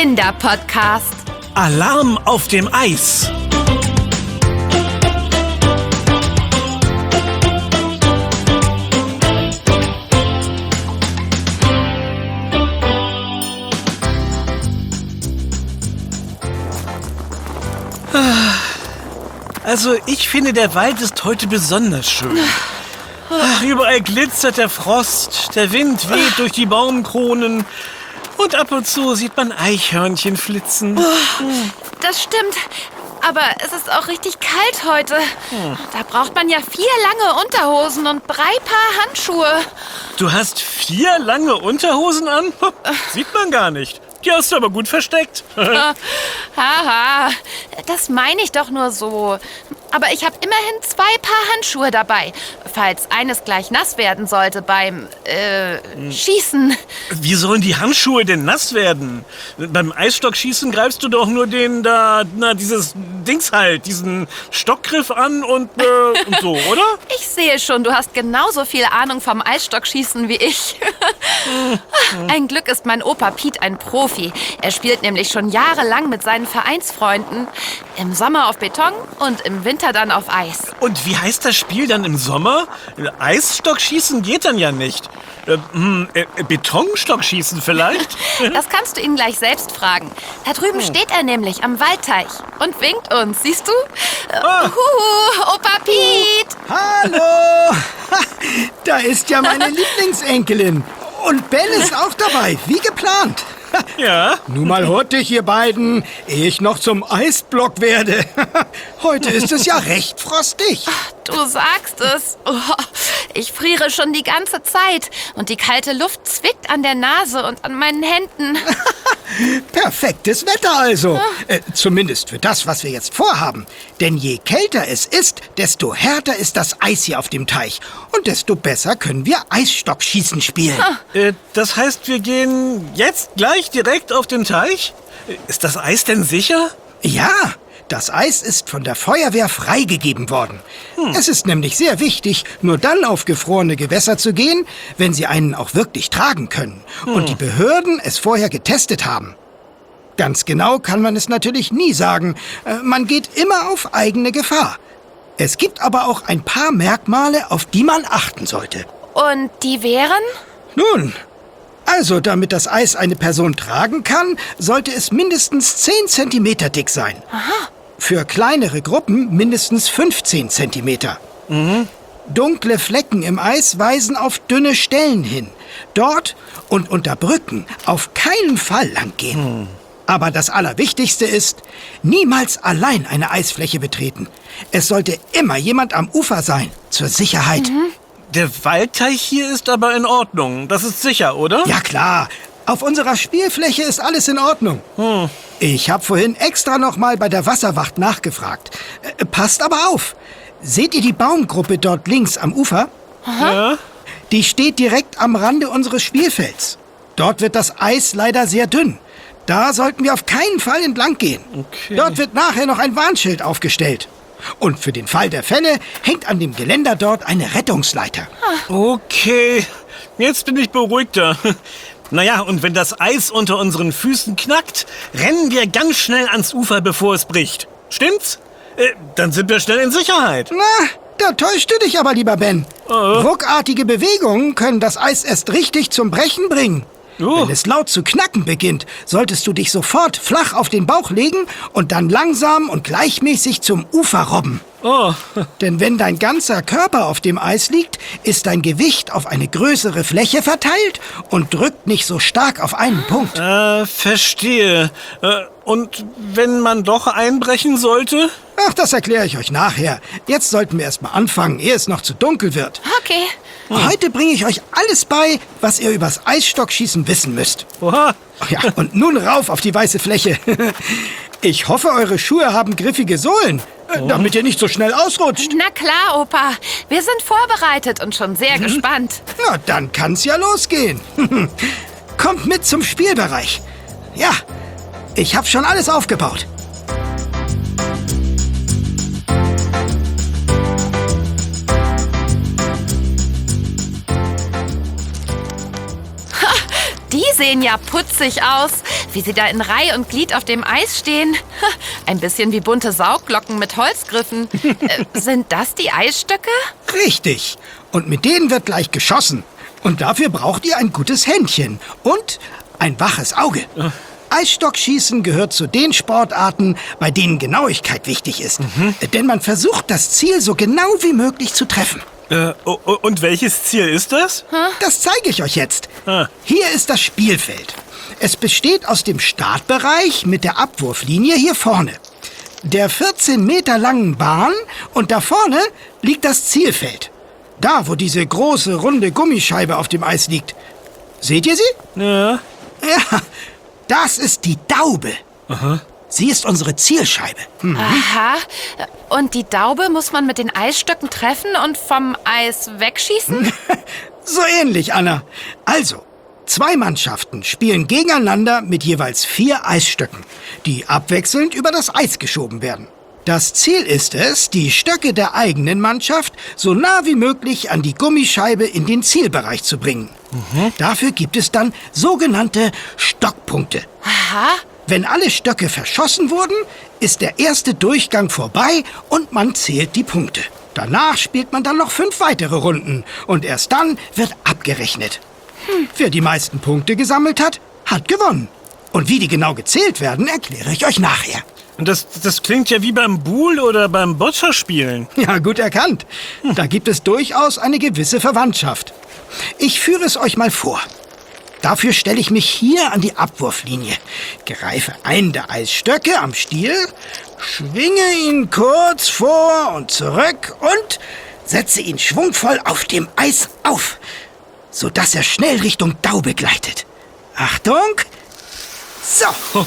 Kinderpodcast. Alarm auf dem Eis. Also ich finde, der Wald ist heute besonders schön. Überall glitzert der Frost, der Wind weht durch die Baumkronen und ab und zu sieht man Eichhörnchen flitzen. Das stimmt, aber es ist auch richtig kalt heute. Da braucht man ja 4 lange Unterhosen und 3 Paar Handschuhe. Du hast 4 lange Unterhosen an? Sieht man gar nicht. Die hast du aber gut versteckt. Haha, das meine ich doch nur so. Aber ich habe immerhin 2 Paar Handschuhe dabei, falls eines gleich nass werden sollte beim Schießen. Wie sollen die Handschuhe denn nass werden? Beim Eisstockschießen greifst du doch nur dieses Dings halt, diesen Stockgriff an und so, oder? Ich sehe schon, du hast genauso viel Ahnung vom Eisstockschießen wie ich. Ein Glück ist mein Opa Piet ein Profi. Er spielt nämlich schon jahrelang mit seinen Vereinsfreunden. Im Sommer auf Beton und im Winter dann auf Eis. Und wie heißt das Spiel dann im Sommer? Eisstockschießen geht dann ja nicht. Betonstockschießen vielleicht? Das kannst du ihn gleich selbst fragen. Da drüben steht er nämlich am Waldteich und winkt uns. Siehst du? Opa Piet! Hallo! Da ist ja meine Lieblingsenkelin. Und Ben ist auch dabei, wie geplant. Ja. Nun mal hurtig, ihr beiden, ehe ich noch zum Eisblock werde. Heute ist es ja recht frostig. Du sagst es. Oh, ich friere schon die ganze Zeit und die kalte Luft zwickt an der Nase und an meinen Händen. Perfektes Wetter also. Zumindest für das, was wir jetzt vorhaben. Denn je kälter es ist, desto härter ist das Eis hier auf dem Teich. Und desto besser können wir Eisstockschießen spielen. Das heißt, wir gehen jetzt gleich direkt auf den Teich? Ist das Eis denn sicher? Ja, das Eis ist von der Feuerwehr freigegeben worden. Es ist nämlich sehr wichtig, nur dann auf gefrorene Gewässer zu gehen, wenn sie einen auch wirklich tragen können und die Behörden es vorher getestet haben. Ganz genau kann man es natürlich nie sagen. Man geht immer auf eigene Gefahr. Es gibt aber auch ein paar Merkmale, auf die man achten sollte. Und die wären? Nun, also damit das Eis eine Person tragen kann, sollte es mindestens 10 Zentimeter dick sein. Aha. Für kleinere Gruppen mindestens 15 Zentimeter. Dunkle Flecken im Eis weisen auf dünne Stellen hin. Dort und unter Brücken auf keinen Fall lang gehen. Aber das Allerwichtigste ist, niemals allein eine Eisfläche betreten. Es sollte immer jemand am Ufer sein, zur Sicherheit. Der Waldteich hier ist aber in Ordnung. Das ist sicher, oder? Ja klar, auf unserer Spielfläche ist alles in Ordnung. Ich habe vorhin extra noch mal bei der Wasserwacht nachgefragt. Passt aber auf. Seht ihr die Baumgruppe dort links am Ufer? Ja. Die steht direkt am Rande unseres Spielfelds. Dort wird das Eis leider sehr dünn. Da sollten wir auf keinen Fall entlang gehen. Okay. Dort wird nachher noch ein Warnschild aufgestellt. Und für den Fall der Fälle hängt an dem Geländer dort eine Rettungsleiter. Okay, jetzt bin ich beruhigter. Naja, und wenn das Eis unter unseren Füßen knackt, rennen wir ganz schnell ans Ufer, bevor es bricht. Stimmt's? Dann sind wir schnell in Sicherheit. Na, da täuschst du dich aber, lieber Ben. Ruckartige Bewegungen können das Eis erst richtig zum Brechen bringen. Wenn es laut zu knacken beginnt, solltest du dich sofort flach auf den Bauch legen und dann langsam und gleichmäßig zum Ufer robben. Denn wenn dein ganzer Körper auf dem Eis liegt, ist dein Gewicht auf eine größere Fläche verteilt und drückt nicht so stark auf einen Punkt. Verstehe. Und wenn man doch einbrechen sollte? Ach, das erkläre ich euch nachher. Jetzt sollten wir erst mal anfangen, ehe es noch zu dunkel wird. Okay. Heute bringe ich euch alles bei, was ihr übers Eisstockschießen wissen müsst. Oha. Ja, und nun rauf auf die weiße Fläche. Ich hoffe, eure Schuhe haben griffige Sohlen, damit ihr nicht so schnell ausrutscht. Na klar, Opa. Wir sind vorbereitet und schon sehr gespannt. Na, dann kann's ja losgehen. Kommt mit zum Spielbereich. Ja, ich hab schon alles aufgebaut. Die sehen ja putzig aus. wie sie da in Reih und Glied auf dem Eis stehen. Ein bisschen wie bunte Saugglocken mit Holzgriffen. Sind das die Eisstöcke? Richtig. Und mit denen wird gleich geschossen. Und dafür braucht ihr ein gutes Händchen und ein waches Auge. Eisstockschießen gehört zu den Sportarten, bei denen Genauigkeit wichtig ist. Denn man versucht, das Ziel so genau wie möglich zu treffen. Und welches Ziel ist das? Das zeige ich euch jetzt. Hier ist das Spielfeld. Es besteht aus dem Startbereich mit der Abwurflinie hier vorne, der 14 Meter langen Bahn und da vorne liegt das Zielfeld. Da, wo diese große, runde Gummischeibe auf dem Eis liegt. Seht ihr sie? Ja. Ja, das ist die Daube. Aha. Sie ist unsere Zielscheibe. Aha. Und die Daube muss man mit den Eisstöcken treffen und vom Eis wegschießen? So ähnlich, Anna. Also, 2 Mannschaften spielen gegeneinander mit jeweils 4 Eisstöcken, die abwechselnd über das Eis geschoben werden. Das Ziel ist es, die Stöcke der eigenen Mannschaft so nah wie möglich an die Gummischeibe in den Zielbereich zu bringen. Dafür gibt es dann sogenannte Stockpunkte. Aha. Wenn alle Stöcke verschossen wurden, ist der erste Durchgang vorbei und man zählt die Punkte. Danach spielt man dann noch 5 weitere Runden und erst dann wird abgerechnet. Wer die meisten Punkte gesammelt hat, hat gewonnen. Und wie die genau gezählt werden, erkläre ich euch nachher. Das klingt ja wie beim Buhl oder beim Boccia-Spielen. Ja, gut erkannt. Da gibt es durchaus eine gewisse Verwandtschaft. Ich führe es euch mal vor. Dafür stelle ich mich hier an die Abwurflinie, greife einen der Eisstöcke am Stiel, schwinge ihn kurz vor und zurück und setze ihn schwungvoll auf dem Eis auf, sodass er schnell Richtung Daube gleitet. Achtung! So!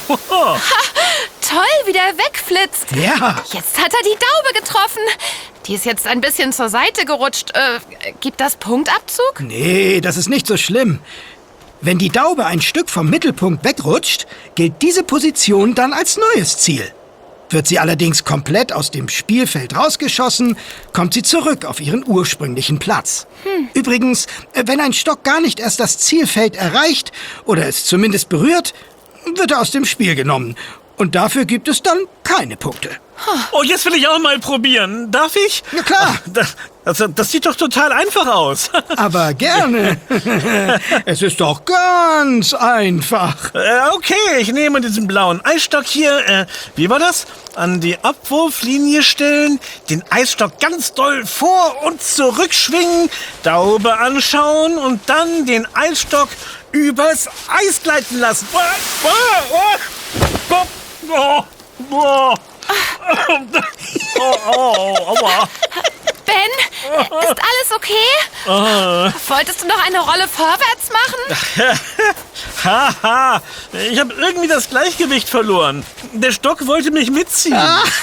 Toll, wie der wegflitzt. Ja. Jetzt hat er die Daube getroffen. Die ist jetzt ein bisschen zur Seite gerutscht. Gibt das Punktabzug? Nee, das ist nicht so schlimm. Wenn die Daube ein Stück vom Mittelpunkt wegrutscht, gilt diese Position dann als neues Ziel. Wird sie allerdings komplett aus dem Spielfeld rausgeschossen, kommt sie zurück auf ihren ursprünglichen Platz. Übrigens, wenn ein Stock gar nicht erst das Zielfeld erreicht oder es zumindest berührt, wird er aus dem Spiel genommen. Und dafür gibt es dann keine Punkte. Oh, jetzt will ich auch mal probieren. Darf ich? Ja, klar. Das sieht doch total einfach aus. Aber gerne. Es ist doch ganz einfach. Okay, ich nehme diesen blauen Eisstock hier. Wie war das? An die Abwurflinie stellen, den Eisstock ganz doll vor- und zurückschwingen, Daube anschauen und dann den Eisstock übers Eis gleiten lassen. Aua. Ben, ist alles okay? Wolltest du noch eine Rolle vorwärts machen? Haha, ich habe irgendwie das Gleichgewicht verloren. Der Stock wollte mich mitziehen.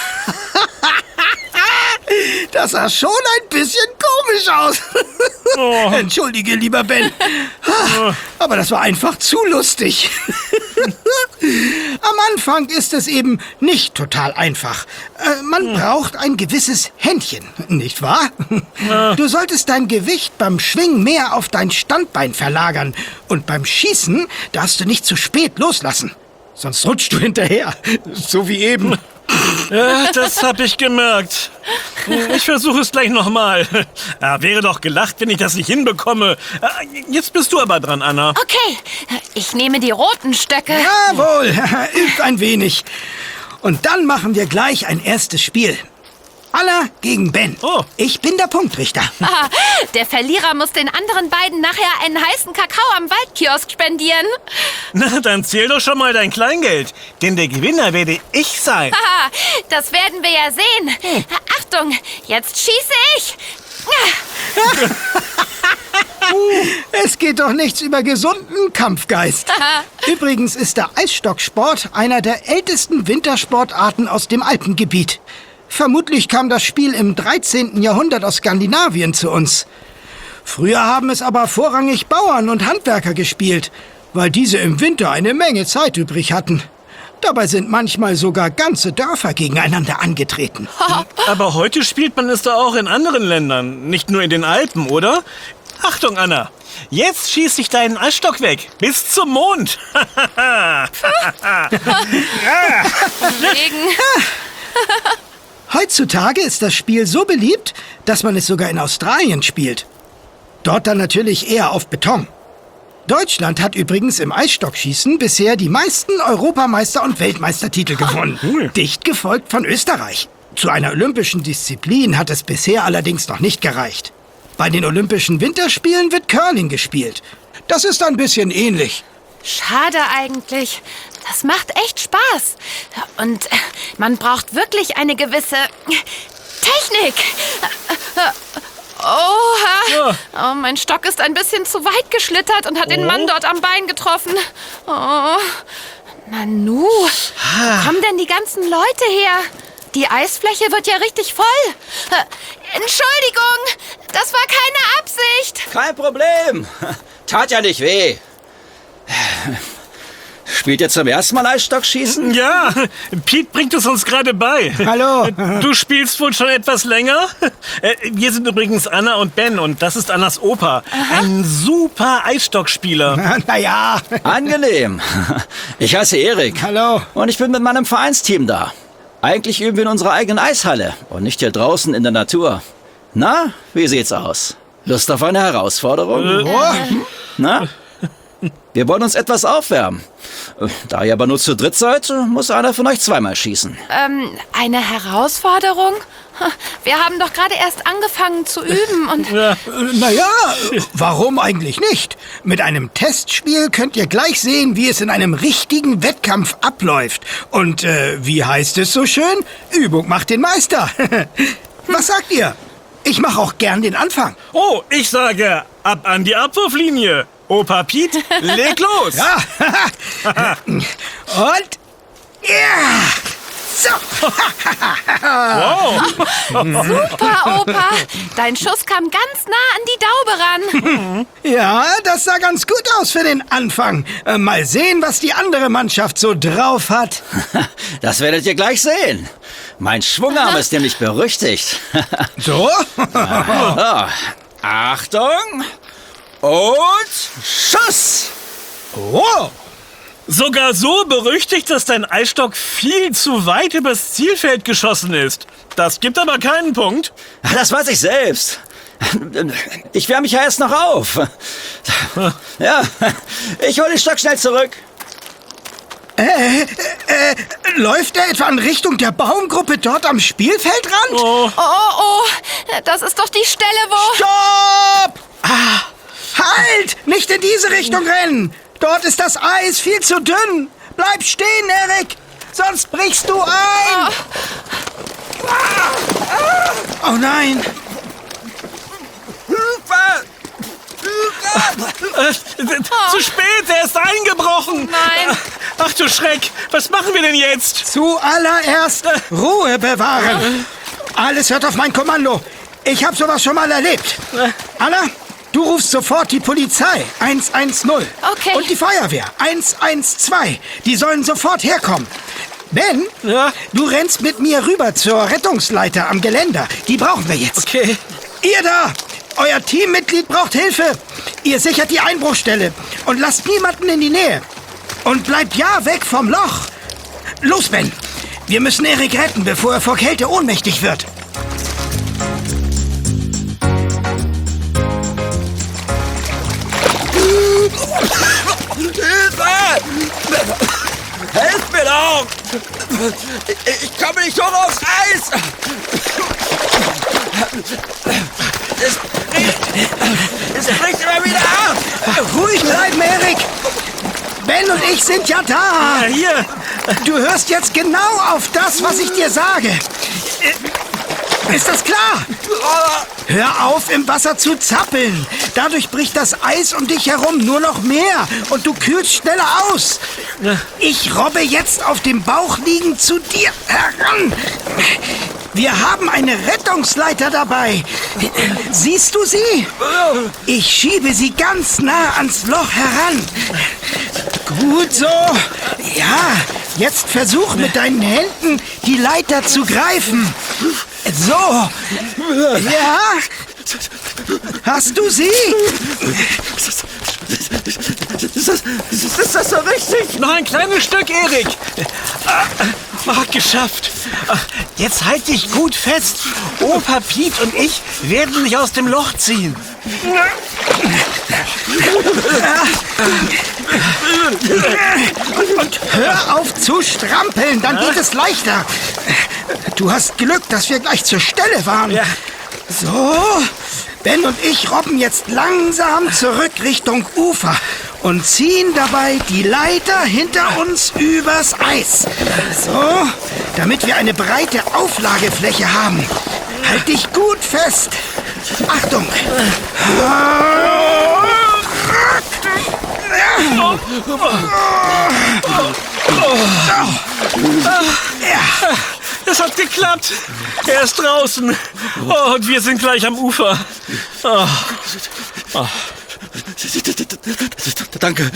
Das sah schon ein bisschen komisch aus. Entschuldige, lieber Ben. Aber das war einfach zu lustig. Am Anfang ist es eben nicht total einfach. Man braucht ein gewisses Händchen, nicht wahr? Du solltest dein Gewicht beim Schwingen mehr auf dein Standbein verlagern. Und beim Schießen darfst du nicht zu spät loslassen. Sonst rutschst du hinterher, so wie eben. Ja, das hab ich gemerkt. Ich versuche es gleich nochmal. Ja, wäre doch gelacht, wenn ich das nicht hinbekomme. Jetzt bist du aber dran, Anna. Okay, ich nehme die roten Stöcke. Jawohl, übt ein wenig. Und dann machen wir gleich ein erstes Spiel. Anna gegen Ben. Oh. Ich bin der Punktrichter. Ah, der Verlierer muss den anderen beiden nachher einen heißen Kakao am Waldkiosk spendieren. Na, dann zähl doch schon mal dein Kleingeld. Denn der Gewinner werde ich sein. Haha, das werden wir ja sehen. Achtung, jetzt schieße ich. Es geht doch nichts über gesunden Kampfgeist. Übrigens ist der Eisstocksport einer der ältesten Wintersportarten aus dem Alpengebiet. Vermutlich kam das Spiel im 13. Jahrhundert aus Skandinavien zu uns. Früher haben es aber vorrangig Bauern und Handwerker gespielt, weil diese im Winter eine Menge Zeit übrig hatten. Dabei sind manchmal sogar ganze Dörfer gegeneinander angetreten. Aber heute spielt man es doch auch in anderen Ländern, nicht nur in den Alpen, oder? Achtung, Anna. Jetzt schieß ich deinen Eisstock weg. Bis zum Mond. Wegen. Heutzutage ist das Spiel so beliebt, dass man es sogar in Australien spielt. Dort dann natürlich eher auf Beton. Deutschland hat übrigens im Eisstockschießen bisher die meisten Europameister- und Weltmeistertitel gewonnen. Dicht gefolgt von Österreich. Zu einer olympischen Disziplin hat es bisher allerdings noch nicht gereicht. Bei den Olympischen Winterspielen wird Curling gespielt. Das ist ein bisschen ähnlich. Schade eigentlich. Das macht echt Spaß. Und man braucht wirklich eine gewisse Technik. Oha! Oh, mein Stock ist ein bisschen zu weit geschlittert und hat den Mann dort am Bein getroffen. Oh. Nanu, wo kommen denn die ganzen Leute her? Die Eisfläche wird ja richtig voll. Entschuldigung, das war keine Absicht. Kein Problem. Tat ja nicht weh. Spielt ihr zum ersten Mal Eisstockschießen? Ja, Pete bringt es uns gerade bei. Hallo. Du spielst wohl schon etwas länger? Wir sind übrigens Anna und Ben und das ist Annas Opa. Ein super Eisstockspieler. Naja. Angenehm. Ich heiße Erik. Hallo. Und ich bin mit meinem Vereinsteam da. Eigentlich üben wir in unserer eigenen Eishalle und nicht hier draußen in der Natur. Na, wie sieht's aus? Lust auf eine Herausforderung? Na? Wir wollen uns etwas aufwärmen. Da ihr aber nur zu dritt seid, muss einer von euch zweimal schießen. Eine Herausforderung? Wir haben doch gerade erst angefangen zu üben und... Naja, warum eigentlich nicht? Mit einem Testspiel könnt ihr gleich sehen, wie es in einem richtigen Wettkampf abläuft. Und wie heißt es so schön? Übung macht den Meister. Was sagt ihr? Ich mache auch gern den Anfang. Oh, ich sage, ab an die Abwurflinie. Opa Pete, leg los. Ja. Und... Ja! So! Wow. Super, Opa! Dein Schuss kam ganz nah an die Daube ran. Ja, das sah ganz gut aus für den Anfang. Mal sehen, was die andere Mannschaft so drauf hat. Das werdet ihr gleich sehen. Mein Schwungarm ist nämlich berüchtigt. So? So, Achtung und Schuss! Oh! Sogar so berüchtigt, dass dein Eisstock viel zu weit übers Zielfeld geschossen ist. Das gibt aber keinen Punkt. Das weiß ich selbst. Ich wärme mich ja erst noch auf. Ja, ich hole den Stock schnell zurück. Läuft er etwa in Richtung der Baumgruppe dort am Spielfeldrand? Oh, das ist doch die Stelle, wo... Stopp! Halt! Nicht in diese Richtung rennen! Dort ist das Eis viel zu dünn. Bleib stehen, Erik, sonst brichst du ein. Oh nein. Zu spät, er ist eingebrochen. Nein. Ach du Schreck, was machen wir denn jetzt? Zuallererst Ruhe bewahren. Alles hört auf mein Kommando. Ich habe sowas schon mal erlebt. Anna, du rufst sofort die Polizei, 110. Okay. Und die Feuerwehr, 112. Die sollen sofort herkommen. Ben, Ja? du rennst mit mir rüber zur Rettungsleiter am Geländer. Die brauchen wir jetzt. Okay. Ihr da, euer Teammitglied braucht Hilfe. Ihr sichert die Einbruchstelle und lasst niemanden in die Nähe. Und bleibt ja weg vom Loch. Los, Ben. Wir müssen Erik retten, bevor er vor Kälte ohnmächtig wird. Helft mir doch! Ich komme nicht hoch aufs Eis! Es bricht immer wieder ab! Ruhig bleiben, Erik. Ben und ich sind ja da. Ja, hier. Du hörst jetzt genau auf das, was ich dir sage. Ist das klar? Hör auf, im Wasser zu zappeln. Dadurch bricht das Eis um dich herum nur noch mehr und du kühlst schneller aus. Ich robbe jetzt auf dem Bauch liegend zu dir heran. Wir haben eine Rettungsleiter dabei. Siehst du sie? Ich schiebe sie ganz nah ans Loch heran. Gut so. Ja, jetzt versuch mit deinen Händen die Leiter zu greifen. So. Ja. Hast du sie? Ist das so richtig? Noch ein kleines Stück, Erik. Geschafft. Jetzt halt dich gut fest. Opa Piet und ich werden dich aus dem Loch ziehen. Und hör auf zu strampeln, dann geht es leichter. Du hast Glück, dass wir gleich zur Stelle waren. Ja. So, Ben und ich robben jetzt langsam zurück Richtung Ufer und ziehen dabei die Leiter hinter uns übers Eis. So, damit wir eine breite Auflagefläche haben. Halt dich gut fest. Achtung. Ja. Es hat geklappt. Er ist draußen. Oh, und wir sind gleich am Ufer. Oh. Oh. Danke.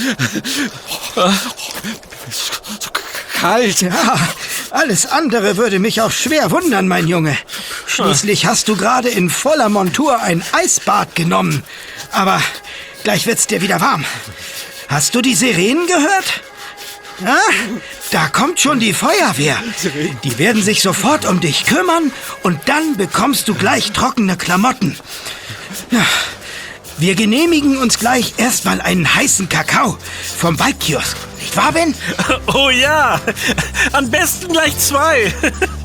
So kalt. Ja, alles andere würde mich auch schwer wundern, mein Junge. Schließlich hast du gerade in voller Montur ein Eisbad genommen. Aber gleich wird's dir wieder warm. Hast du die Sirenen gehört? Ja, da kommt schon die Feuerwehr. Die werden sich sofort um dich kümmern und dann bekommst du gleich trockene Klamotten. Ja, wir genehmigen uns gleich erstmal einen heißen Kakao vom Waldkiosk. Nicht wahr, Ben? Oh ja, am besten gleich 2.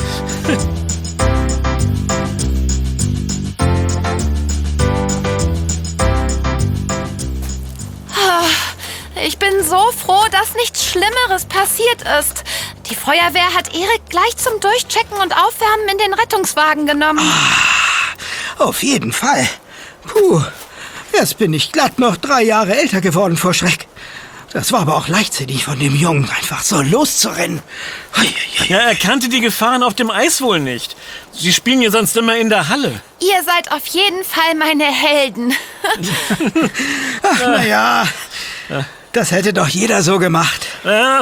Ich bin so froh, dass nichts Schlimmeres passiert ist. Die Feuerwehr hat Erik gleich zum Durchchecken und Aufwärmen in den Rettungswagen genommen. Auf jeden Fall. Puh, jetzt bin ich glatt noch 3 Jahre älter geworden vor Schreck. Das war aber auch leichtsinnig von dem Jungen, einfach so loszurennen. Ja, er kannte die Gefahren auf dem Eis wohl nicht. Sie spielen ja sonst immer in der Halle. Ihr seid auf jeden Fall meine Helden. Ach, naja, das hätte doch jeder so gemacht. Ja.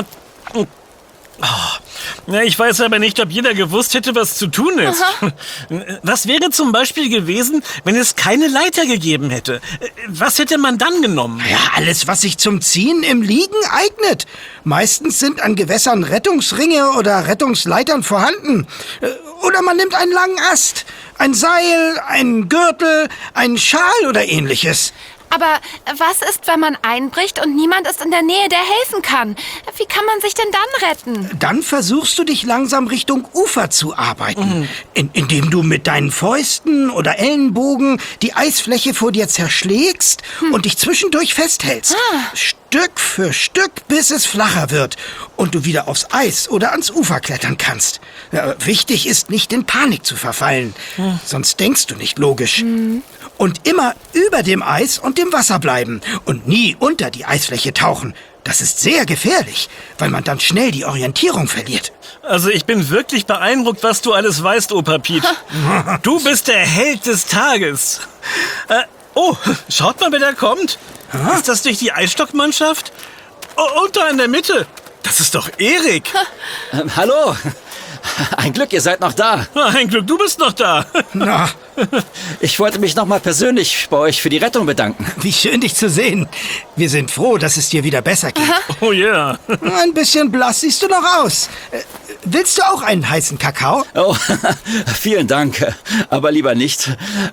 Ja, ich weiß aber nicht, ob jeder gewusst hätte, was zu tun ist. Was wäre zum Beispiel gewesen, wenn es keine Leiter gegeben hätte? Was hätte man dann genommen? Ja, alles, was sich zum Ziehen im Liegen eignet. Meistens sind an Gewässern Rettungsringe oder Rettungsleitern vorhanden. Oder man nimmt einen langen Ast, ein Seil, einen Gürtel, einen Schal oder ähnliches. Aber was ist, wenn man einbricht und niemand ist in der Nähe, der helfen kann? Wie kann man sich denn dann retten? Dann versuchst du dich langsam Richtung Ufer zu arbeiten, indem du mit deinen Fäusten oder Ellenbogen die Eisfläche vor dir zerschlägst und dich zwischendurch festhältst. Stück für Stück, bis es flacher wird und du wieder aufs Eis oder ans Ufer klettern kannst. Wichtig ist, nicht in Panik zu verfallen, sonst denkst du nicht logisch. Und immer über dem Eis und dem Wasser bleiben und nie unter die Eisfläche tauchen. Das ist sehr gefährlich, weil man dann schnell die Orientierung verliert. Also ich bin wirklich beeindruckt, was du alles weißt, Opa Piet. Du bist der Held des Tages. Oh, schaut mal, wer da kommt. Ist das nicht die Eisstockmannschaft? Oh, und da in der Mitte. Das ist doch Erik. Hallo. Ein Glück, ihr seid noch da. Ein Glück, du bist noch da. Na, Ich wollte mich nochmal persönlich bei euch für die Rettung bedanken. wie schön, dich zu sehen. Wir sind froh, dass es dir wieder besser geht. Oh ja. Ein bisschen blass siehst du noch aus. Willst du auch einen heißen Kakao? Oh, vielen Dank, aber lieber nicht.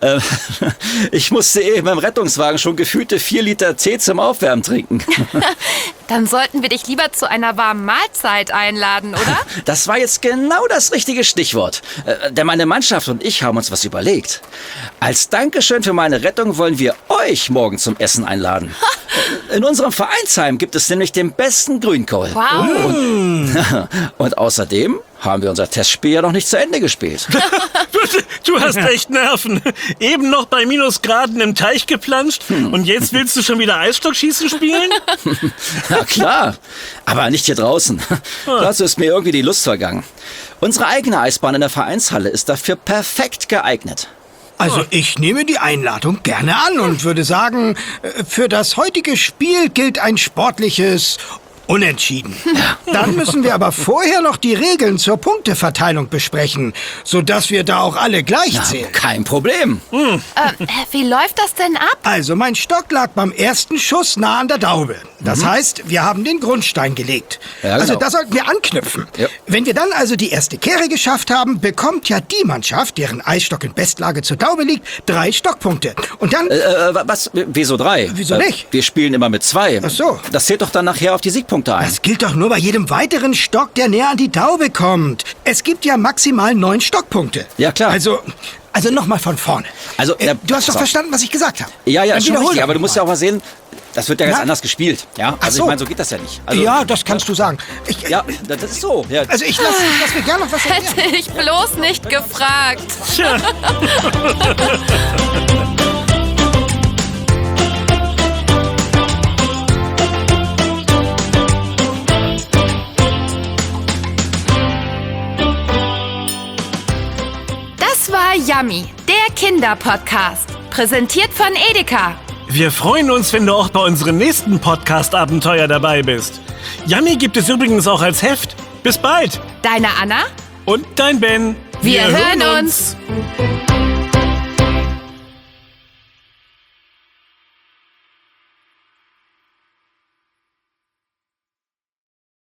Ich musste eben im Rettungswagen schon gefühlte 4 Liter Tee zum Aufwärmen trinken. Dann sollten wir dich lieber zu einer warmen Mahlzeit einladen, oder? Das war jetzt genau das richtige Stichwort. Denn meine Mannschaft und ich haben uns was überlegt. Als Dankeschön für meine Rettung wollen wir euch morgen zum Essen einladen. In unserem Vereinsheim gibt es nämlich den besten Grünkohl. Wow. Und außerdem haben wir unser Testspiel ja noch nicht zu Ende gespielt. Du hast echt Nerven. Eben noch bei Minusgraden im Teich geplanscht und jetzt willst du schon wieder Eisstockschießen spielen? Na klar, aber nicht hier draußen. Dazu ist mir irgendwie die Lust vergangen. Unsere eigene Eisbahn in der Vereinshalle ist dafür perfekt geeignet. Also ich nehme die Einladung gerne an und würde sagen, für das heutige Spiel gilt ein sportliches Unentschieden. Dann müssen wir aber vorher noch die Regeln zur Punkteverteilung besprechen, sodass wir da auch alle gleich zählen. Kein Problem. Wie läuft das denn ab? Also, mein Stock lag beim ersten Schuss nah an der Daube. Das heißt, wir haben den Grundstein gelegt. Ja, genau. Also, da sollten wir anknüpfen. Ja. Wenn wir dann also die erste Kehre geschafft haben, bekommt ja die Mannschaft, deren Eisstock in Bestlage zur Daube liegt, 3 Stockpunkte. Und dann... Was? Wieso 3? Wieso nicht? Wir spielen immer mit 2. Ach so. Das zählt doch dann nachher auf die Siegpunkte ein. Das gilt doch nur bei jedem weiteren Stock, der näher an die Daube kommt. Es gibt ja maximal 9 Stockpunkte. Ja, klar. Also nochmal von vorne. Also, du hast doch verstanden, was ich gesagt habe. Ja, Dann schon wiederhol richtig, doch aber du musst ja auch mal sehen, das wird ja ganz Na? anders gespielt. Ja? Ach Also so. ich meine, so geht das ja nicht. Also, Ja, das kannst du sagen. Ja, das ist so. Ja. Also ich lass mir gerne noch was erklären. Hätte ich bloß nicht gefragt. Tja. Das war Yummy, der Kinderpodcast. Präsentiert von Edeka. Wir freuen uns, wenn du auch bei unserem nächsten Podcast-Abenteuer dabei bist. Yummy gibt es übrigens auch als Heft. Bis bald. Deine Anna? Und dein Ben. Wir hören uns.